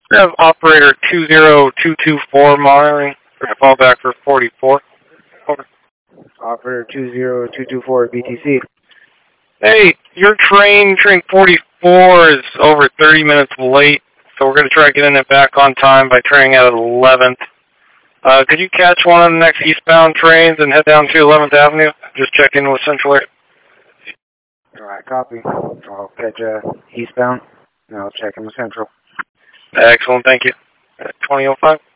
We have operator 20224 monitoring. We're going to call back for 44. Over. Operator 20224 BTC. Hey, your train 44, is over 30 minutes late, so we're going to try getting it back on time by turning out at 11th. Could you catch one of the next eastbound trains and head down to 11th Avenue? Just check in with Central Air. Alright, copy. I'll catch eastbound, and I'll check in with Central. Excellent, thank you. 2005.